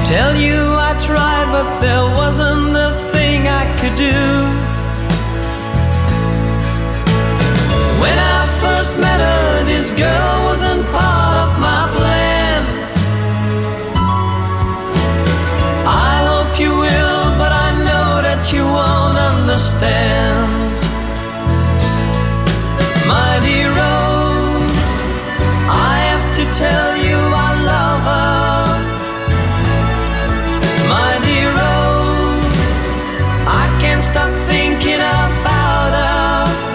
Tell you I tried, but there wasn't a thing I could do. When I first met her, this girl wasn't part of my plan. I hope you will, but I know that you won't understand. My dear Rose, I have to tell you I love her. My dear Rose, I can't stop thinking about her.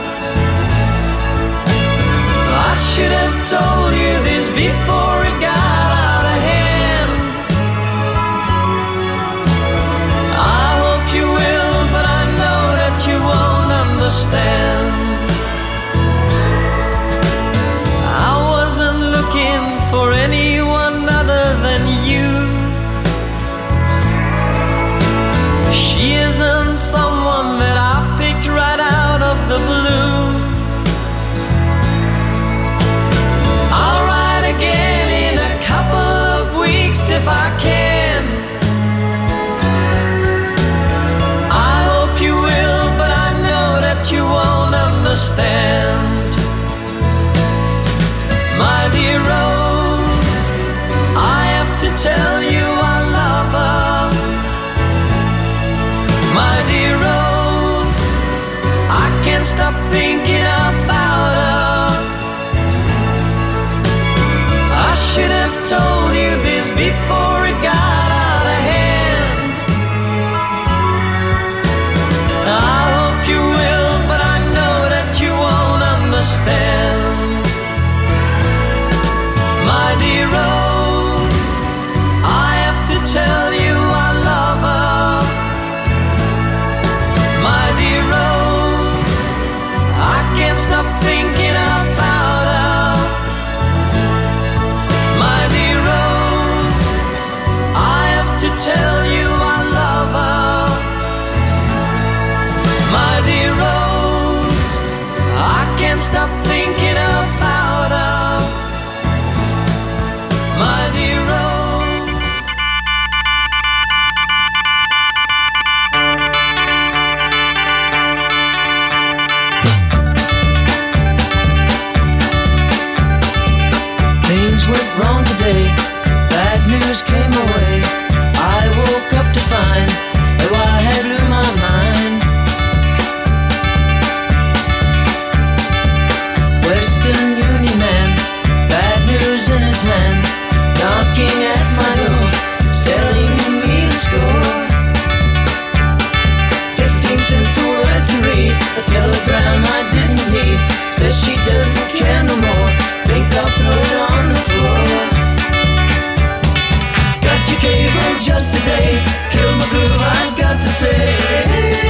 I should have told you this before it got out of hand. I hope you will, but I know that you won't understand. I wasn't looking for anyone other than you. She isn't someone that I picked right out of the blue. I'll write again in a couple of weeks if I can. I hope you will, but I know that you won't understand. My dear Rose, I have to tell you I love her. My dear Rose, I can't stop thinking about her. I should have told you this before it got out of hand. I hope you will, but I know that you won't understand. My dear Rose, I have to tell you I love her. My dear Rose, I can't stop thinking about her. My dear Rose, I have to tell you I love her. My dear Rose, I can't stop thinking about her. My dear Rose. Things went wrong today, bad news came my way. I woke up to find that I had blew my mind. Western Union man, bad news in his hand, knocking at my door, selling me the score. 15 cents a word to read, a telegram I didn't need. Says she doesn't care no more, think I'll throw it on the floor. Got your cable just today, kill my groove, I've got to say.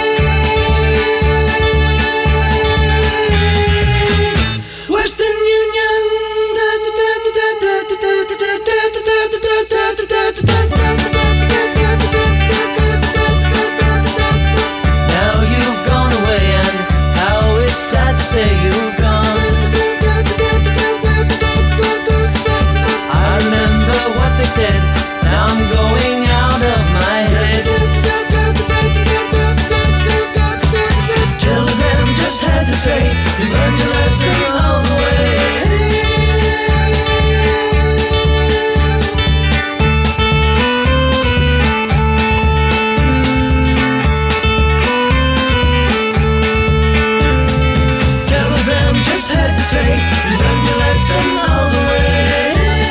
Western Union. Now you've gone away, and how it's sad to say you've gone. I remember what they said, now I'm going out of my head. Telegram just had to say, you learned your lesson all the way. Telegram just had to say, you learned your lesson all the way.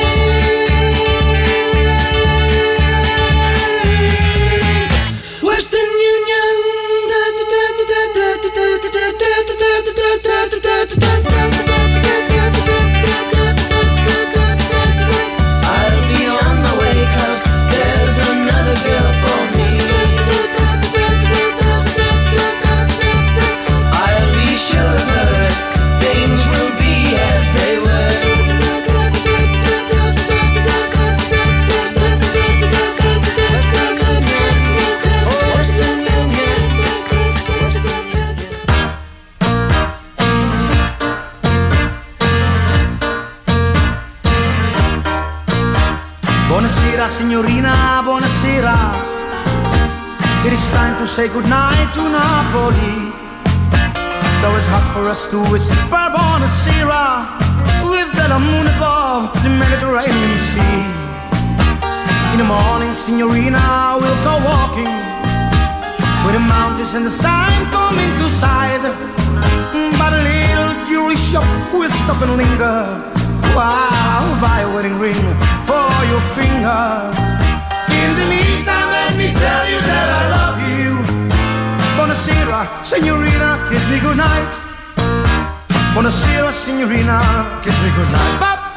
Western Union. I'll be on my way, 'cause there's another girl for me. I'll be sure of her, things will be signorina, buonasera. It is time to say goodnight to Napoli. Though it's hot for us to whisper buonasera, with that moon above the Mediterranean Sea. In the morning, signorina, we'll go walking, with the mountains and the sun come into sight. By the little jewelry shop, we'll stop and linger, while I'll buy a wedding ring for your finger. In the meantime, let me tell you that I love you. Buonasera, signorina, kiss me goodnight. Buonasera, signorina, kiss me goodnight.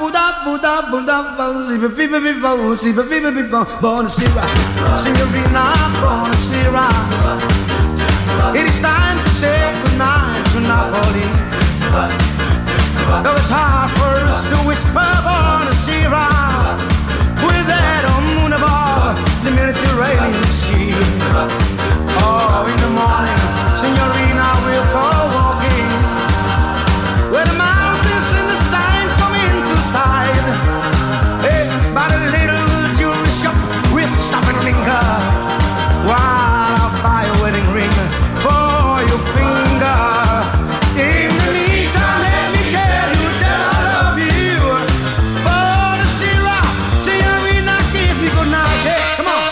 Buonasera, signorina, buonasera. It is time to say goodnight to Napoli. Though it's hard for us to whisper buonasera, with that moon above the Mediterranean Sea. Oh, in the morning, signorina, we'll go walking, where the mountains and the sun come into sight. Hey, by the little jewelry shop, we'll stop and linger, while I'll buy a wedding ring for your finger. In the meantime, let me tell you that I love you. Buonasera, signorina, kiss me goodnight. Hey, come on.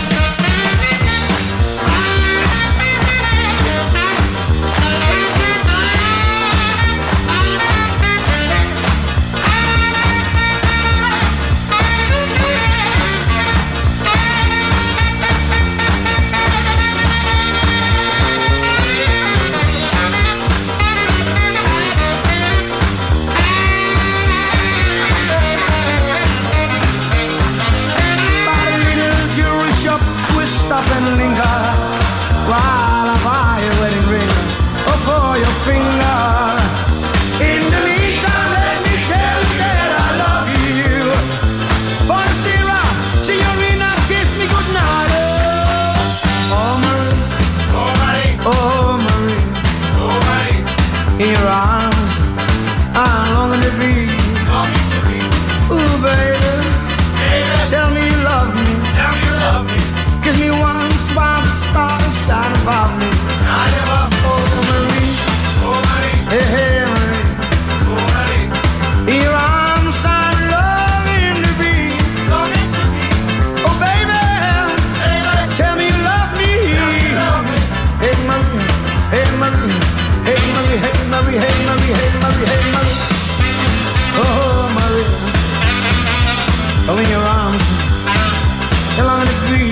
Stop and linger, while I buy a wedding ring for your finger. In the meantime, let me tell you that I love you. Buonasera, signorina, kiss me goodnight. Oh, Marie, oh, Marie, oh, Marie, oh, Marie. In your arms, I'm longing to be. Ooh, baby, tell me you love me. Tell me you love me. Kiss me once while the stars shine above me. Shine above me. Oh, Marie. Oh, Marie. Hey, hey, Marie. Oh, Marie. In your arms I'm longing to be. Longing to be. Oh, baby. Baby. Tell me you love me. Tell me you love me. Hey, Marie. Hey, Marie. Hey, Marie. Hey, Marie. Hey, Marie. Hey, Marie. Hey, Marie. Oh, Marie. Oh, in your arms I'm longing to be.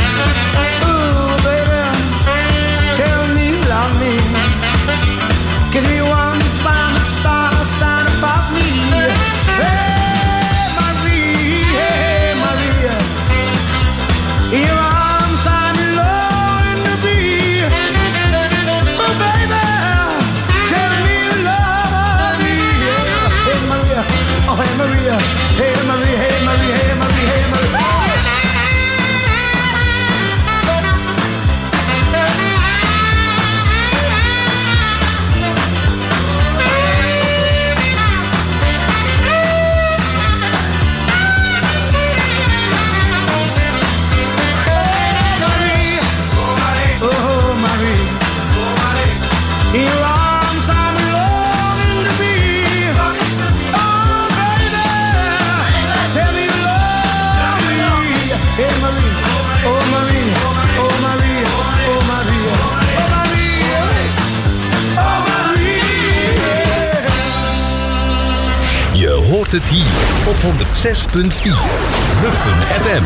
Kiss me once while the stars shine above me. Hey, Marie, hey, Maria. In your arms I'm longing to be. Oh, baby, tell me you love me. Hey, Maria, oh, hey, Maria. Hey, Marie, hey, Marie, hey, Marie, hey, Marie. In your arms I'm longing to be. Oh, baby, tell me you love me. Hey, Marie, oh, Marie, oh, Marie, oh, Marie, oh, Marie, oh, Marie. Je hoort het hier op 106.4 Ruffen FM.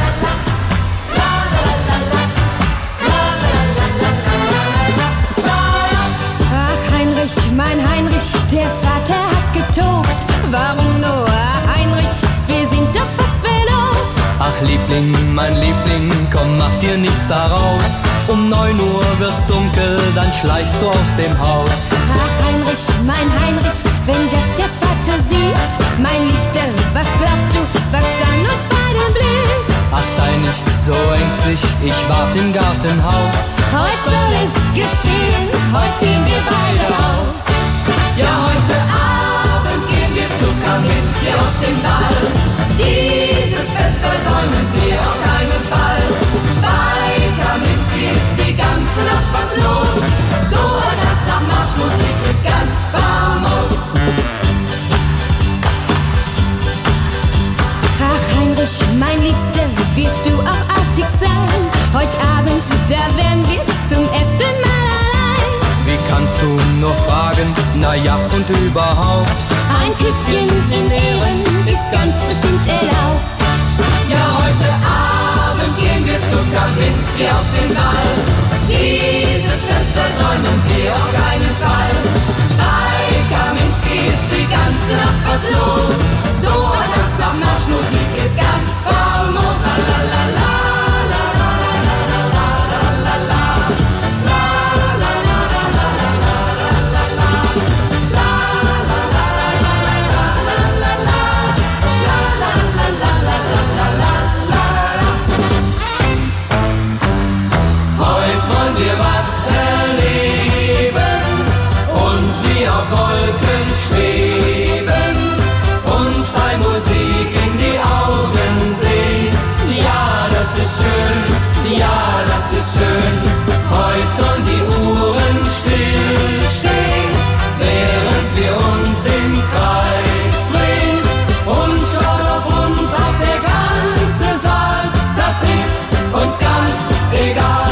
Mein Heinrich, der Vater hat getobt. Warum nur, Heinrich? Wir sind doch fast verlobt. Ach Liebling, mein Liebling, komm, mach dir nichts daraus. Um 9 Uhr wird's dunkel, dann schleichst du aus dem Haus. Ach Heinrich, mein Heinrich, wenn das der Vater sieht. Mein Liebster, was glaubst du, was dann uns beiden blüht? Ach sei nicht so ängstlich, ich wart im Gartenhaus. Heute soll es geschehen, heute gehen wir beide aus. Ja, heute Abend gehen wir zu Kaminski auf den Ball. Dieses Fest versäumen wir auf da wären wir zum ersten Mal allein. Wie kannst du nur fragen, na ja und überhaupt? Ein Küsschen in Ehren ist ganz bestimmt erlaubt. Ja, heute Abend gehen wir zu Kaminski auf den Ball. Dieses Fest versäumen wir auf keinen Fall. Bei Kaminski ist die ganze Nacht was los. So ein Tanz nach Marschmusik ist ganz famos. La la la la. Schweben, uns bei Musik in die Augen sehen. Ja, das ist schön, ja, das ist schön. Heute sollen die Uhren stillstehen, während wir uns im Kreis drehen. Und schaut auf uns auch der ganze Saal, das ist uns ganz egal.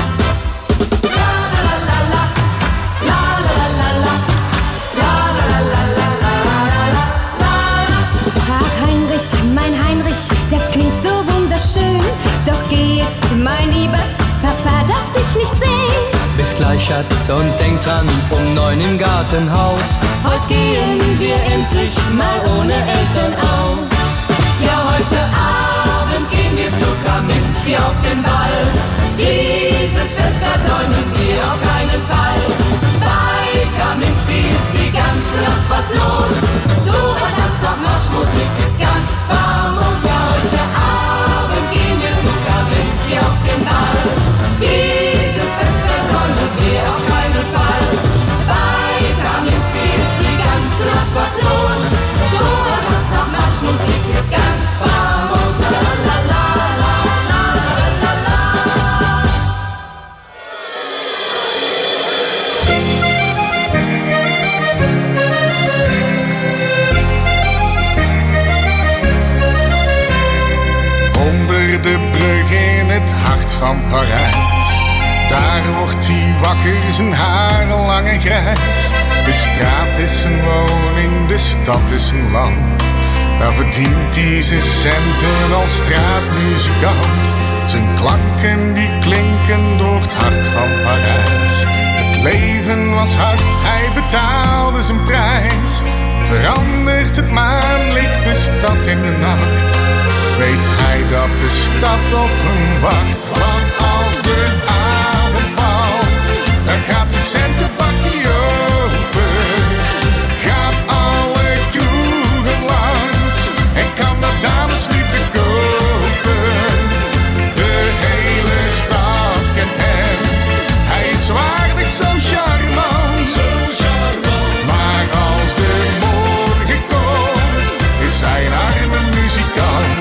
Mein Heinrich, das klingt so wunderschön. Doch geh jetzt, mein Lieber, Papa darf dich nicht sehen. Bis gleich, Schatz, und denk dran, um 9 im Gartenhaus. Heute gehen wir endlich mal ohne Eltern aus. Ja, heute Abend gehen wir zu Kaminski auf den Ball. Dieses Fest versäumen wir auf keinen Fall. Bei Kaminski ist die ganze Nacht was los. So ein Tanz nach Marschmusik ist ganz famos. Ja, heute Abend gehen wir zu Kaminski auf den Ball. Dieses Fest versäumen wir auf keinen Fall. Bei Kaminski ist die ganze Nacht was los. So ein Tanz nach Marschmusik ist ganz famos. La la la la la la la. Onder de brug in het hart van Parijs, daar wordt hij wakker, zijn haren lang en grijs. De straat is een woning, de stad is een land. Daar verdient hij zijn centen als straatmuzikant. Zijn klanken die klinken door het hart van Parijs. Het leven was hard, hij betaalde zijn prijs. Verandert het maanlicht de stad in de nacht, weet hij dat de stad op hem wacht. Want als de avond valt, dan gaat zijn centenbakje open. Gaat alle kroegen langs en kan dat damesliefde kopen. De hele stad kent hem, hij is waardig zo charmant. Maar als de morgen komt, is hij een arme muzikant.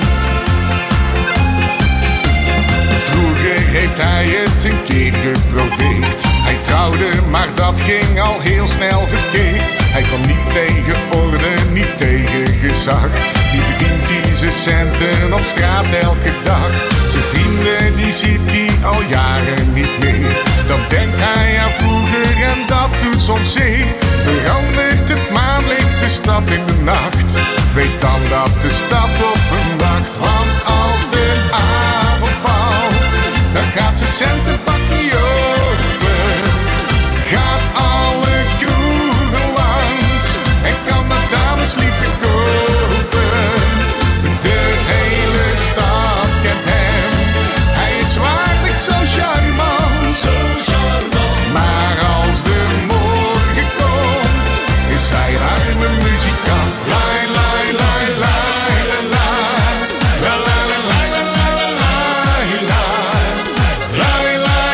Vroeger heeft hij het een keer geprobeerd. Hij trouwde, maar dat ging al heel snel verkeerd. Hij kwam niet tegen orde, niet tegen gezag. Die verdient hij zijn centen op straat elke dag. Zijn vrienden die ziet hij al jaren niet meer. Dan denkt hij aan vroeger en dat doet soms zeer. Verandert het maanlicht de stad in de nacht, weet dan dat de stad op hem wacht. Want als de avond valt, dan gaat zijn centenbakje open. Gaat alle kroegen langs en kan dat damesliefde kopen. De hele stad kent hem, hij is waardig zo charmant. Maar als de morgen komt, is hij een arme muzikant. Lai, lai, lai, lai, lai, la, la, la, la, la, la, la, la, la, la, la,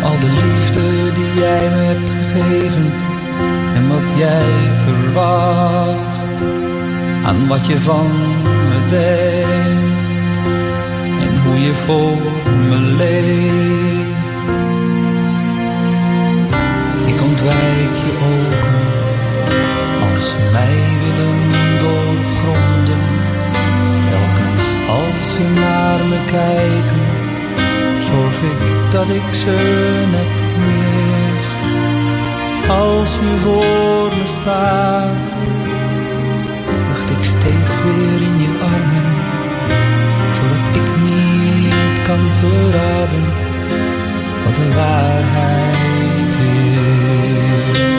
al de liefde die jij me hebt gegeven en wat jij verwacht, aan wat je van me denkt en hoe je voor me leeft. Ik ontwijk je ogen als ze mij willen doorgronden. Telkens als ze naar me kijken, zorg ik dat ik ze net mis. Als u voor me staat, vlucht ik steeds weer in je armen, zodat ik niet kan verraden wat de waarheid is.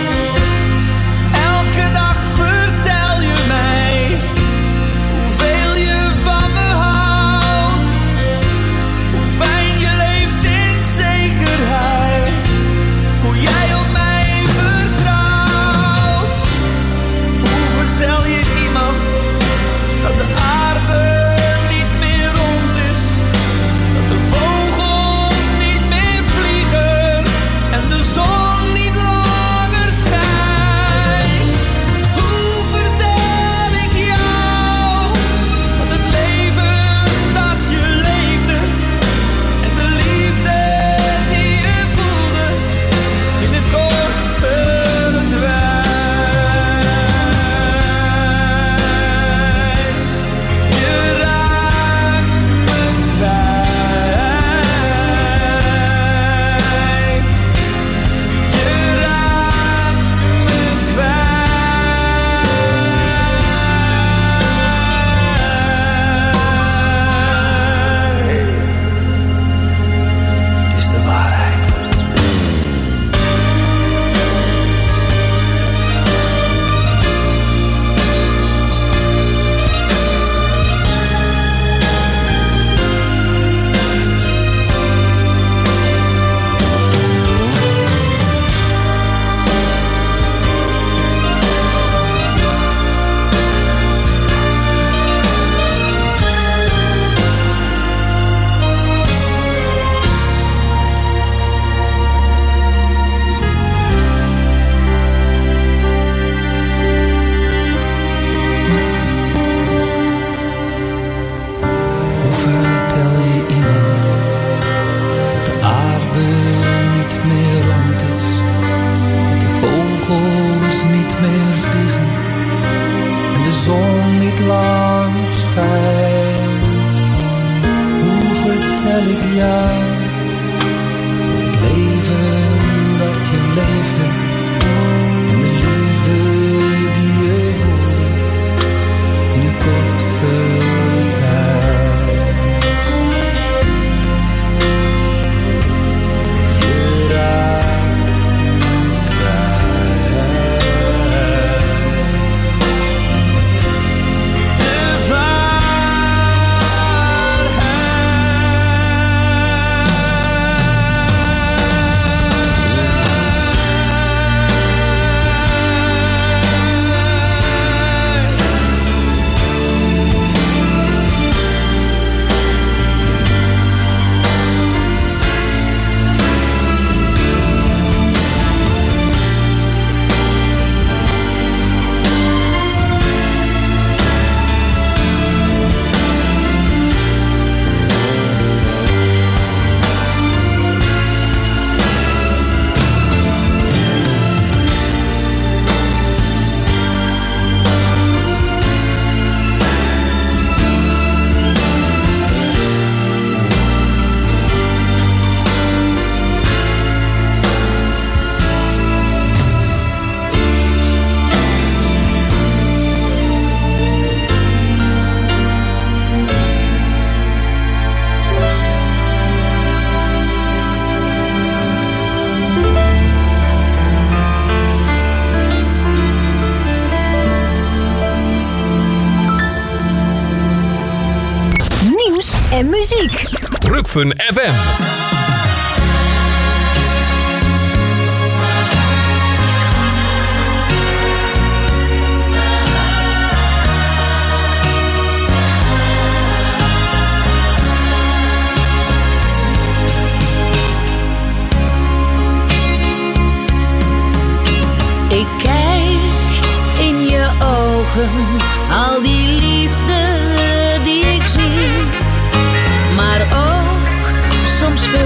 Elke dag vertel je mij hoeveel je van me houdt, hoe fijn je leeft in zekerheid, hoe jij op mij vertrouwt. Hoe vertel je iemand dat de aarde niet meer rond is, dat de vogels niet meer vliegen en de zon niet langer schijnt? Hoe vertel ik jou dat het leven dat je leefde en de liefde die je voelde binnenkort verdwijnt? Je raakt me kwijt. Je raakt me kwijt. Het is de waarheid. Hoe vertel je iemand dat de aarde niet meer rond is, dat de vogels niet meer vliegen en de zon niet langer schijnt? Hoe vertel ik jou dat het leven dat je leefde en de liefde die je voelde binnenkort verdwijnt? Je raakt me kwijt. De en muziek. Rukven FM.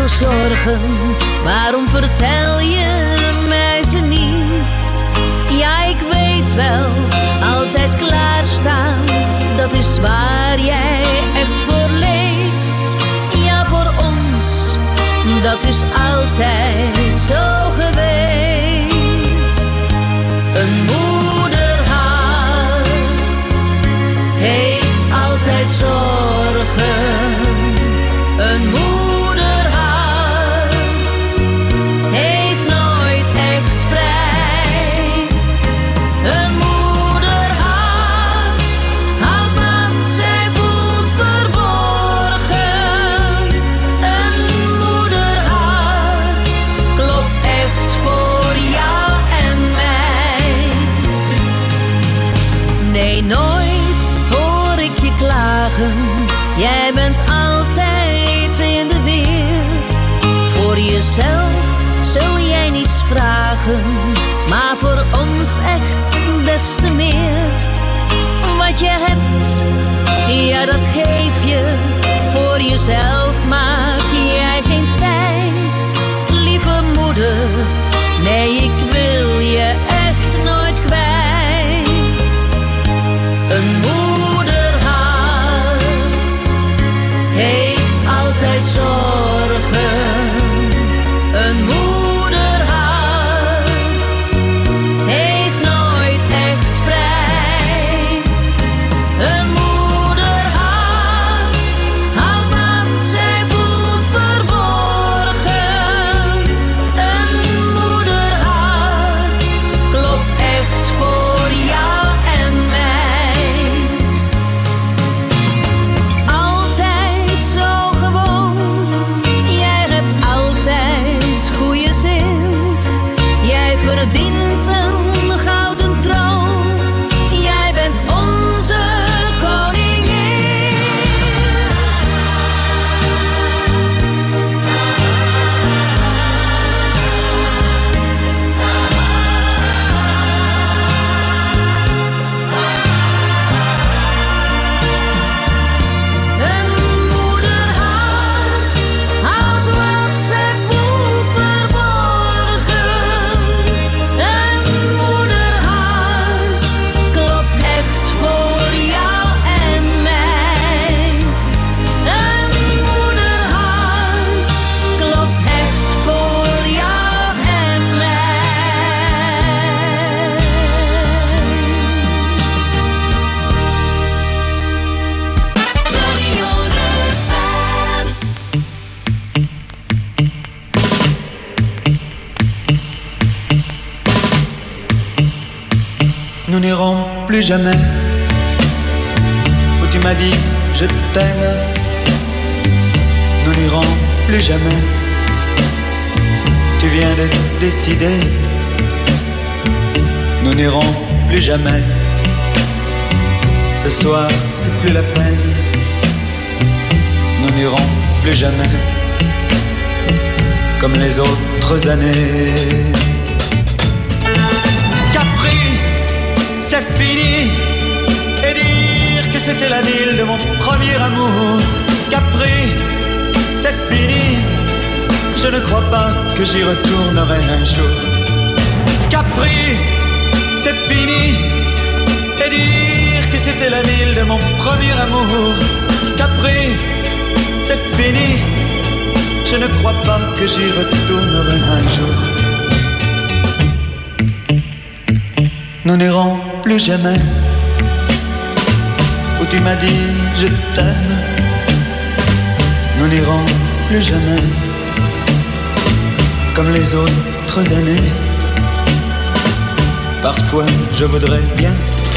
zoveel zorgen, waarom vertel je mij ze niet? Ja, ik weet wel, altijd klaarstaan, dat is waar jij echt voor leeft. Ja, voor ons, dat is altijd zo geweest. Een moederhart heeft altijd zorgen. Een moederhart heeft nooit echt vrij. Een moederhart houdt wat zij voelt verborgen. Een moederhart klopt echt voor jou en mij. Nee, nooit hoor ik je klagen. Jij bent altijd in de weer. Voor jezelf zul jij niets vragen, maar voor ons echt des te meer. Wat je hebt, ja dat geef je. Voor jezelf maak jij geen tijd. Lieve moeder, nee ik wil je echt nooit kwijt. Een moederhart heeft altijd zorgen. Een moederhart heeft nooit echt vrij. Een moederhart houdt wat zij voelt verborgen. Een moederhart klopt echt voor jou en mij. Altijd zo gewoon, jij hebt altijd goede zin. Jij verdient een gouden troon, jij bent onze koningin. Een moederhart houdt wat zij voelt verborgen. Een moederhart klopt echt voor jou en mij. Een moederhart klopt echt voor jou en mij. Radio Refrain. Nous n'irons plus jamais où tu m'as dit je t'aime. Nous n'irons plus jamais. Tu viens de décider. Nous n'irons plus jamais. Ce soir, c'est plus la peine. Nous n'irons plus jamais comme les autres années. Capri, c'est fini. Et dire que c'était la ville de mon premier amour. Capri, c'est fini. Je ne crois pas que j'y retournerai un jour. Capri, c'est fini. Et dire que c'était la ville de mon premier amour. Capri, c'est fini. Je ne crois pas que j'y retournerai un jour. Nous n'irons plus jamais où tu m'as dit je t'aime. Nous n'irons plus jamais comme les autres années. Parfois je voudrais bien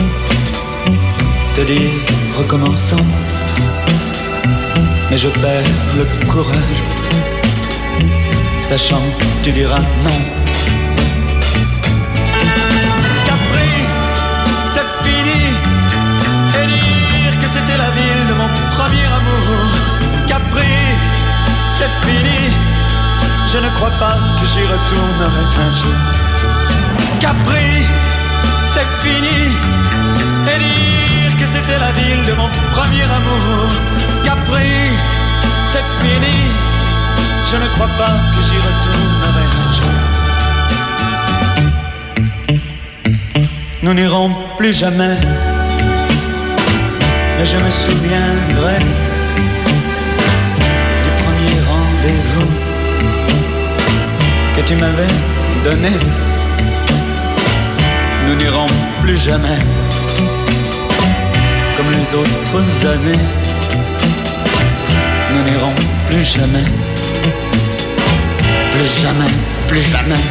te dire recommençons, mais je perds le courage, sachant que tu diras non. Capri, c'est fini. Et dire que c'était la ville de mon premier amour. Capri, c'est fini. Je ne crois pas que j'y retournerai un jour. Capri, c'est fini. Et dire que c'était la ville de mon premier amour. Capri, c'est fini. je ne crois pas que j'y retournerai un jour. Nous n'irons plus jamais, mais je me souviendrai du premier rendez-vous que tu m'avais donné. Nous n'irons plus jamais comme les autres années. Nous n'irons plus jamais, plus jamais, plus jamais.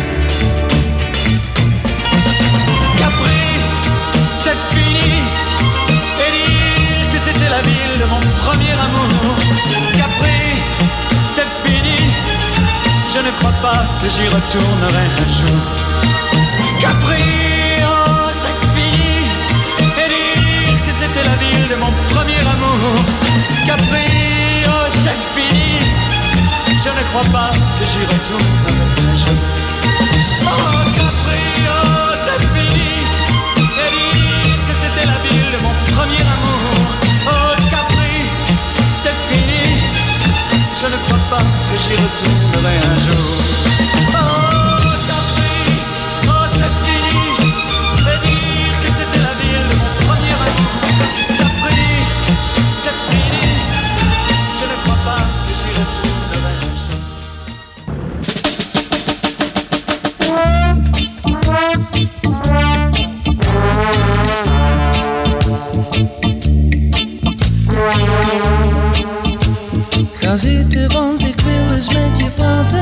Capri, c'est fini, et dire que c'était la ville de mon premier amour. Capri, c'est fini, je ne crois pas que j'y retournerai un jour. Capri, oh c'est fini, et dire que c'était la ville de mon premier amour. Capri, oh c'est fini, je ne crois pas que j'y retournerai un jour. Oh Capri, oh c'est fini, et dire que c'était la ville de mon premier amour. Oh Capri, c'est fini, je ne crois pas que j'y retournerai un jour. Oh Capri, oh c'est fini, et dire que c'était la ville de mon premier amour. Capri, c'est fini, je ne crois pas que j'y retournerai un jour. Ga zitten, want ik wil eens met je praten.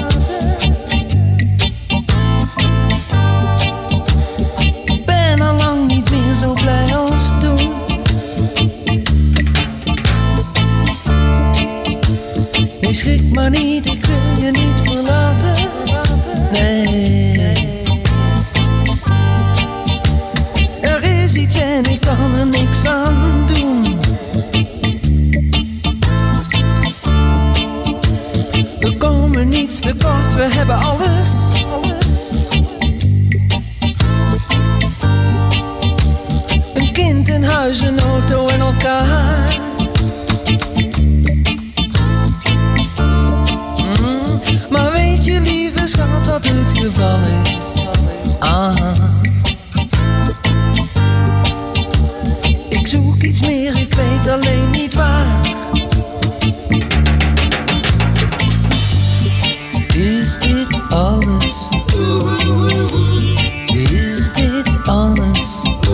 Ik ben al lang niet meer zo blij als toen. Nee, schrik maar niet, ik wil je niet verlaten. Nee. Er is iets en ik kan er niks aan doen. We komen niets tekort, we hebben alles. Een kind, een huis, een auto en elkaar. Maar weet je, lieve schat, wat het geval is? Ik zoek iets meer, ik weet alleen niet waar. Is dit alles? Is dit alles?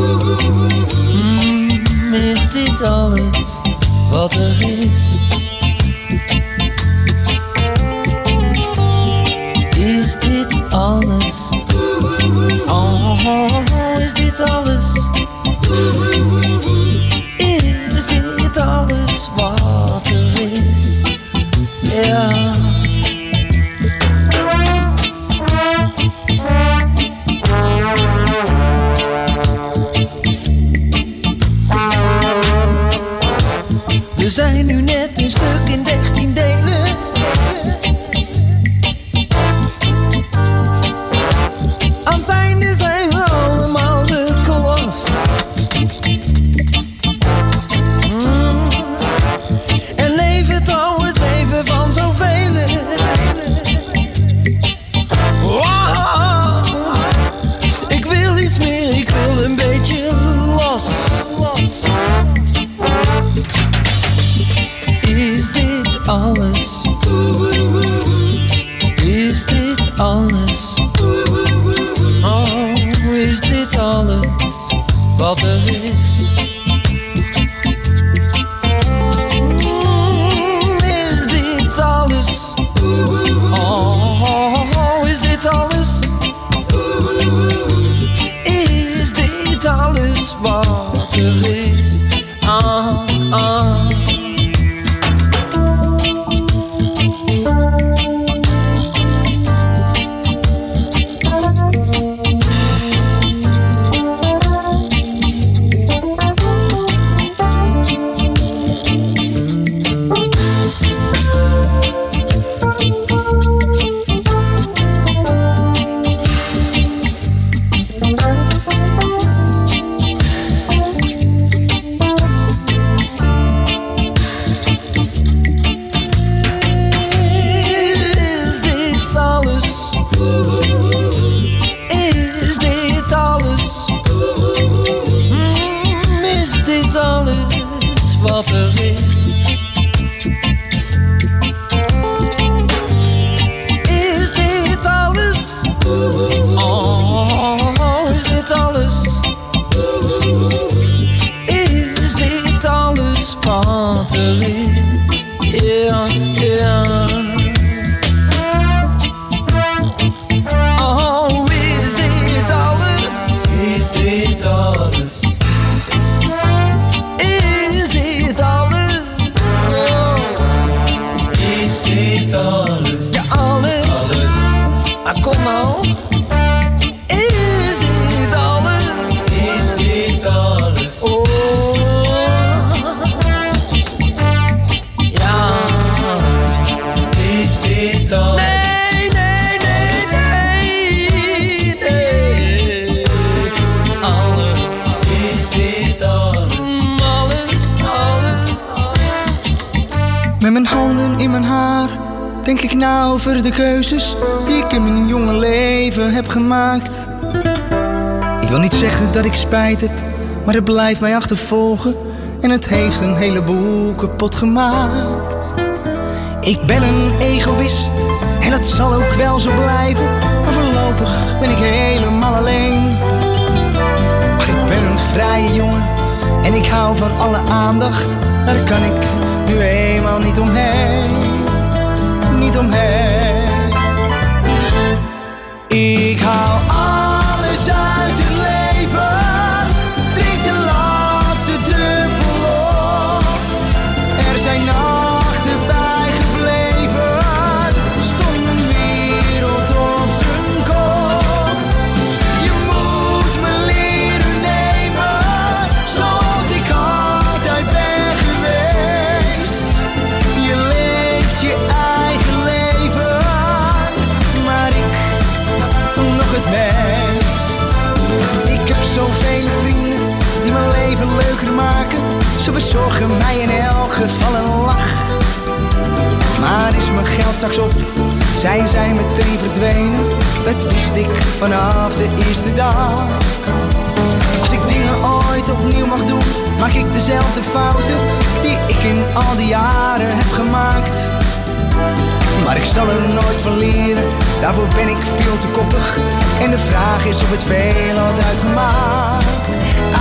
Is dit alles wat er is? Is dit alles? Oh, is dit alles? Is dit alles wat er is? Ja. We zijn nu net een stuk in 13 delen. Aan het einde zijn we allemaal gelost. En leven trouw het leven van zoveel. Wow. Ik wil iets meer, ik wil een beetje los. Is dit alles? Is dit alles? Oh, is dit alles wat er is? Is dit alles? Oh, is dit alles? Is dit alles wat er is? Oh, is dit alles? Is dit alles? Is dit alles? Oh. Is dit alles? Ja, alles. Ah, kom nou. Is dit alles? Is dit alles? Oh. Ja. Is dit alles? Nee, nee, nee, nee, nee. Alles. Is dit alles? Alles, alles. Met mijn handen in mijn haar denk ik na over de keuzes die ik in mijn jonge leven heb gemaakt. Ik wil niet zeggen dat ik spijt heb, maar het blijft mij achtervolgen en het heeft een heleboel kapot gemaakt. Ik ben een egoïst en dat zal ook wel zo blijven, maar voorlopig ben ik helemaal alleen. Maar ik ben een vrije jongen en ik hou van alle aandacht, daar kan ik nu eenmaal niet omheen. Niet omheen. Ik hou alles uit het leven, drink de laatste druppel op. Er zijn nachten bijgebleven, stond mijn wereld op zijn kop. Je moet me leren nemen, zoals ik altijd ben geweest. Je leeft je eigen leven, maar ik nog het meest. Ik heb zoveel vrienden die mijn leven leuker maken. Ze bezorgen mij in elk geval een lach. Maar is mijn geld straks op, zijn zij meteen verdwenen. Dat wist ik vanaf de eerste dag. Als ik dingen ooit opnieuw mag doen, maak ik dezelfde fouten die ik in al die jaren heb gemaakt. Maar ik zal er nooit van leren, daarvoor ben ik veel te koppig. En de vraag is of het veel had uitgemaakt.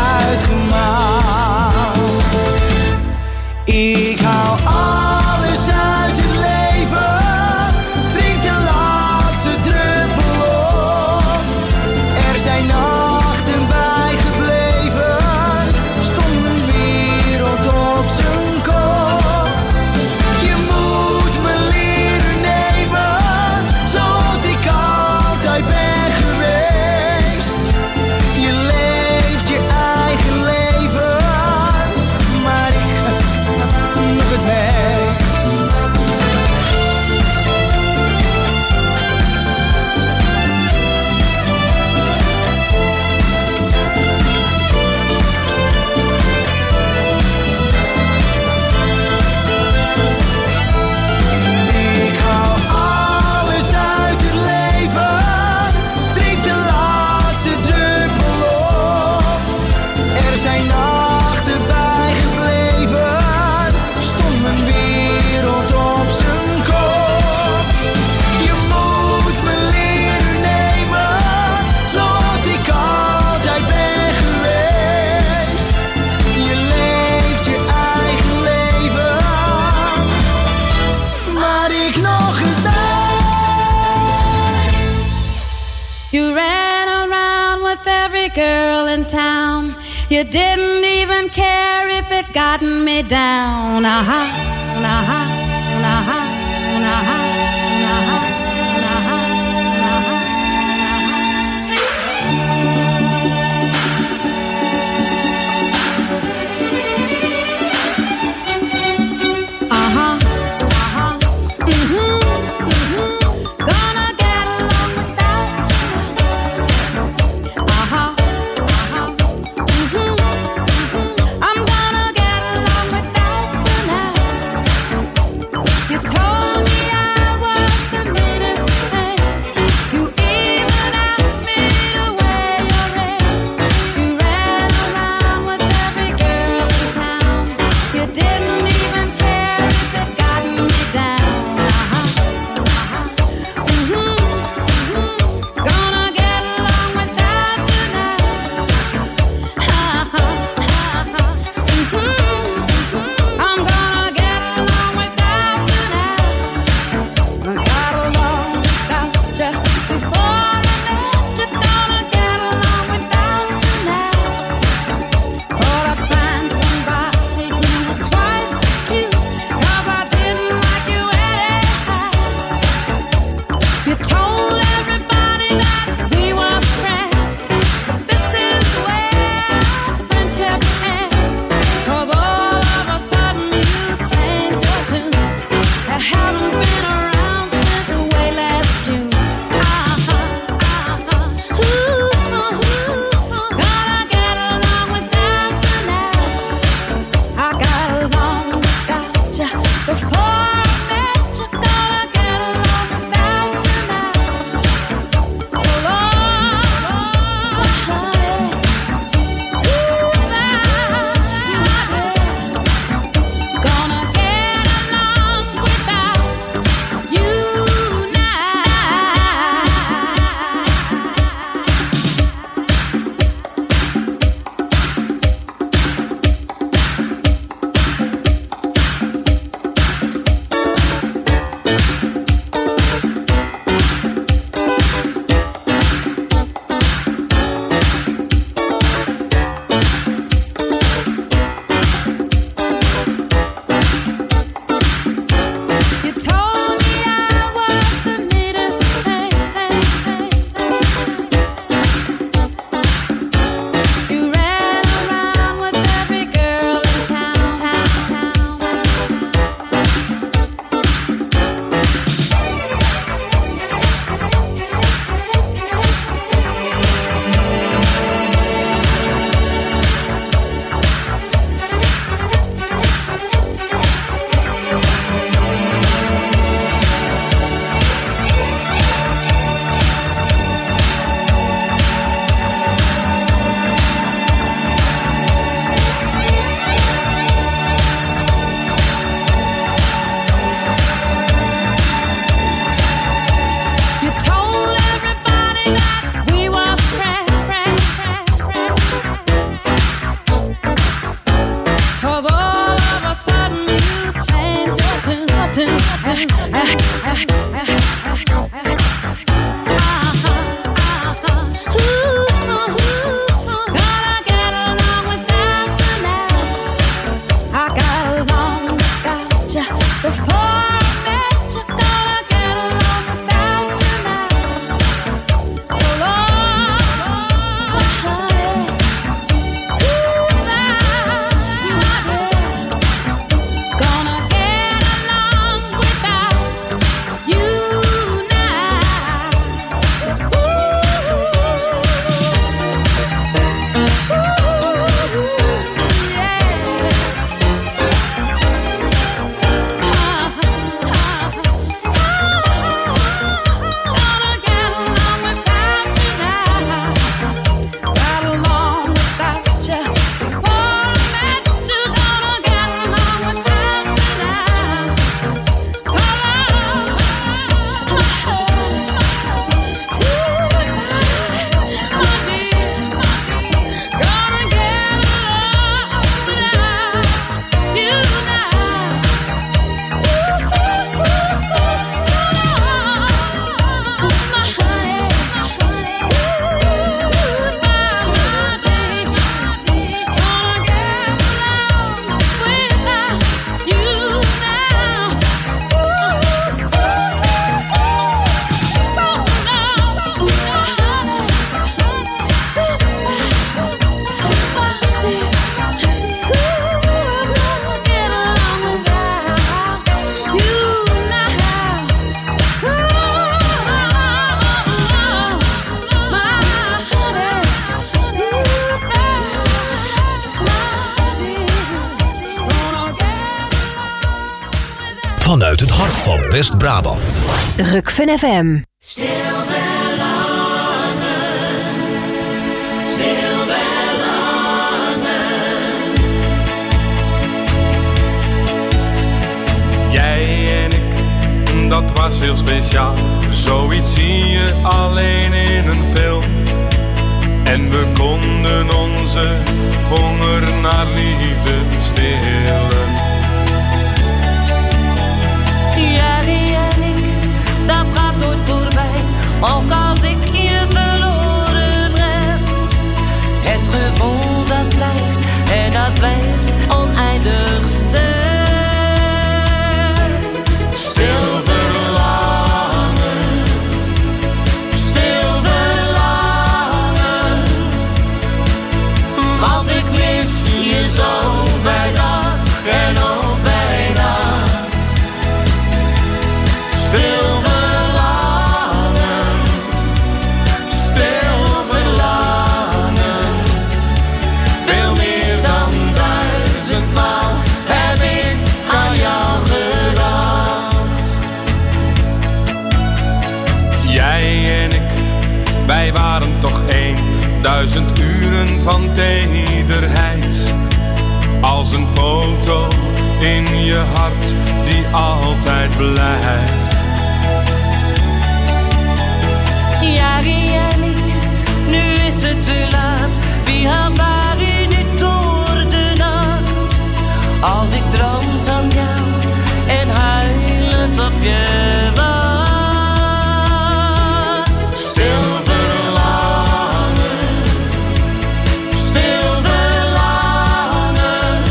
Ik hou alles uit het leven, drink de laatste druppel op. Er zijn nachten bijgebleven, stond mijn wereld op zijn kop. Je moet me leren nemen, zoals ik altijd ben geweest. Je leeft je eigen leven, maar ik nog het meest. Ik hou alles uit het leven, drink de laatste druppel op. Er zijn nachten bijgebleven, stond mijn wereld op zijn kop. Je moet me leren nemen, zoals ik altijd ben geweest. Je leeft je eigen leven, maar ik nog het meest. You ran around with every girl in town. You didn't even care if it gotten me down. Aha, aha, aha, aha, aha, aha, aha. Aha, gonna get along without you. Aha, I'm gonna get along without you now. Vanuit het hart van West-Brabant. Rukven FM. Stil wel langer, stil wel langer. Jij en ik, dat was heel speciaal. Zoiets zie je alleen in een film. En we konden onze honger naar liefde stillen. Jij en ik, dat gaat nooit voorbij. Ook als ik je verloren heb. Het gevoel dat blijft en dat blijft oneindig sterk. Stil verlangen, stil verlangen. Want ik mis je zo bij dag en 1000 uren van tederheid. Als een foto in je hart die altijd blijft. Jari en ik, nu is het te laat. Wie haalt waar u nu door de nacht? Als ik droom van jou en huilend op je wacht. Stil verlangen, stil verlangen.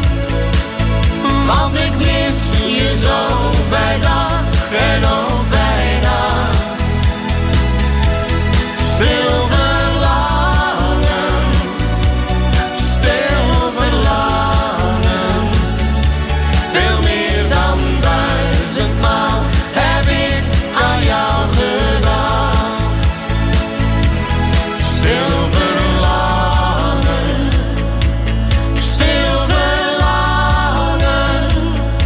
Want ik mis je zo bij dag en ook bij nacht. Stil verlangen, stil verlangen. Veel meer dan 1000 maal heb ik aan jou gedacht. Stil verlangen, stil verlangen.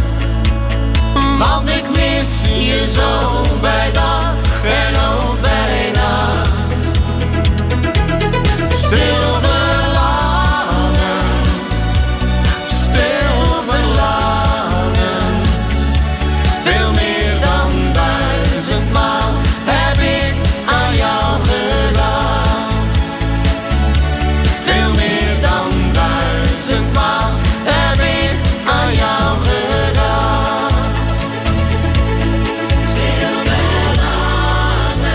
Want ik mis je zo bij dag en ook bij nacht. Stil verlangen, stil verlangen. Veel meer dan 1000 maal heb ik aan jou gedacht. Veel meer dan 1000 maal heb ik aan jou gedacht. Stil verlangen.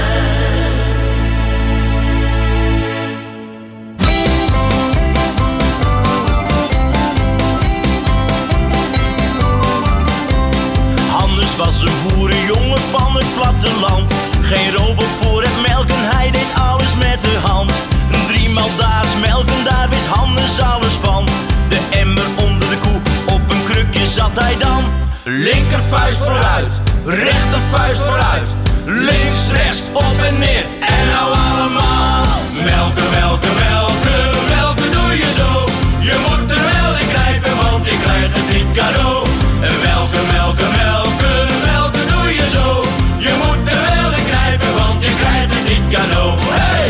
Hannes was een boerenjongen van het platteland. Geen robot voor het melken, hij deed alles met de hand. 3 maal daags melken, daar wist Hannes alles van. De emmer onder de koe, op een krukje zat hij dan. Linkervuist vooruit, rechtervuist vooruit. Links, rechts, op en neer, en nou allemaal. Melken, melken, melken, melken doe je zo. Je moet er wel in grijpen, want je krijgt het niet cadeau. Melken, melken, melken, melken doe je zo. Je moet er wel in grijpen, want je krijgt het niet cadeau. Hey!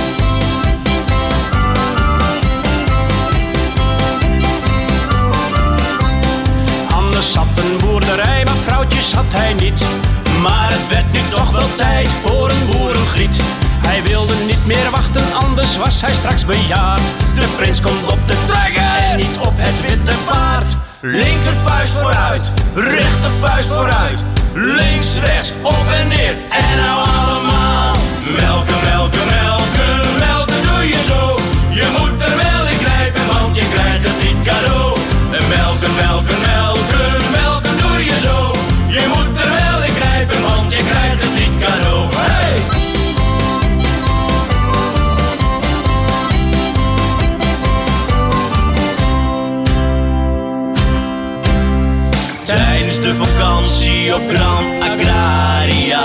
Anders zat een boerderij, maar vrouwtjes had hij niet. Maar het werd nu toch wel tijd voor een boerengriet. Hij wilde niet meer wachten, anders was hij straks bejaard. De prins komt op de trekker en niet op het witte paard. Linkervuist vooruit, rechtervuist vooruit. Links, rechts, op en neer, en nou allemaal. Melken, melken, melken, melken doe je zo. Je moet er wel in grijpen, want je krijgt het niet cadeau. Melken, melken, melken, melken doe je zo. Je moet er wel in grijpen, want je krijgt het niet cadeau. Hey! Tijdens de vakantie op Gran Agraria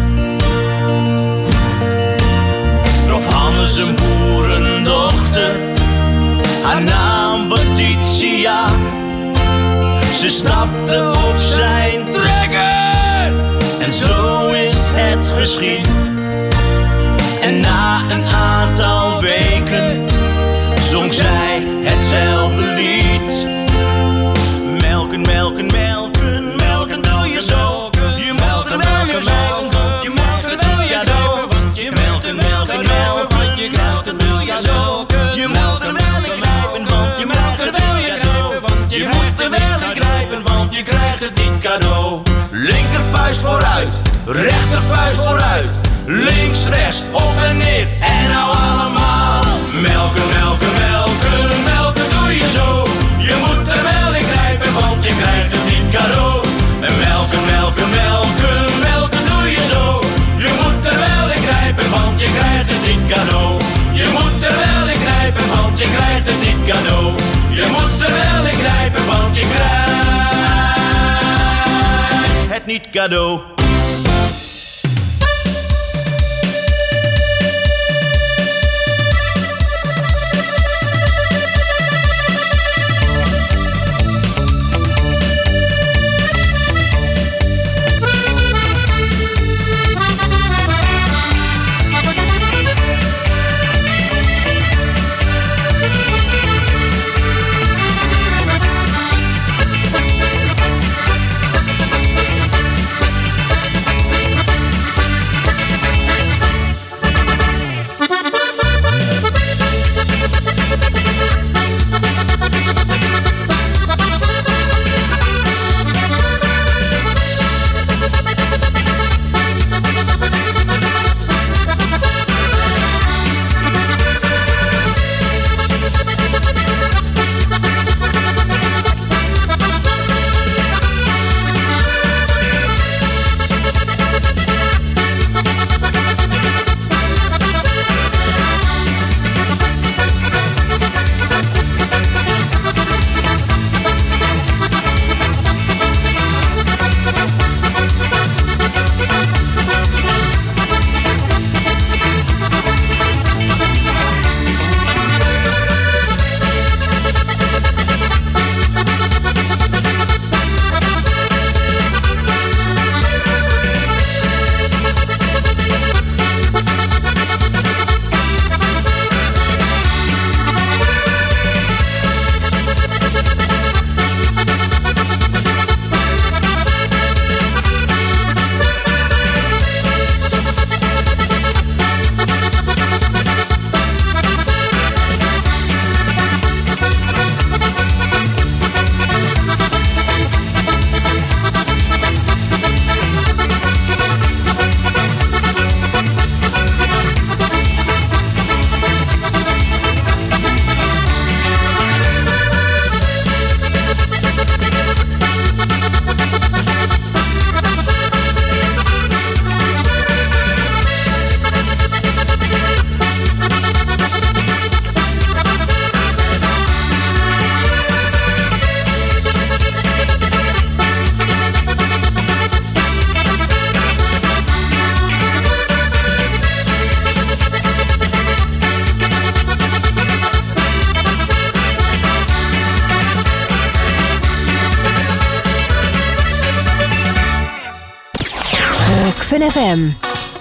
trof Hannes een boerendochter. Haar naam was Titia. Ze stapte op zijn trekker en zo is het geschied. En na een aantal weken zong zij hetzelfde lied. Melken, melken, melken, melken doe je zo. Je moet er wel in grijpen, want je moet er wel in grijpen, want je melken, melken, melken, want je krijgt het doe je zo. Je moet er wel in grijpen, want je melkt er wel in grijpen, want je moet er wel in grijpen, want je krijgt het niet cadeau. Linkervuist vooruit, rechtervuist vooruit. Links, rechts, op en neer, en nou allemaal. Melken, melken, melken, melken doe je zo. Je moet er wel in grijpen, want je krijgt het niet cadeau. En melken, melken, melken, melken doe je zo. Je moet er wel in grijpen, want je krijgt het niet cadeau. Je moet er wel in grijpen, want je krijgt het niet cadeau. Je moet er wel in grijpen, want je krijgt het niet cadeau. Ruffin FM.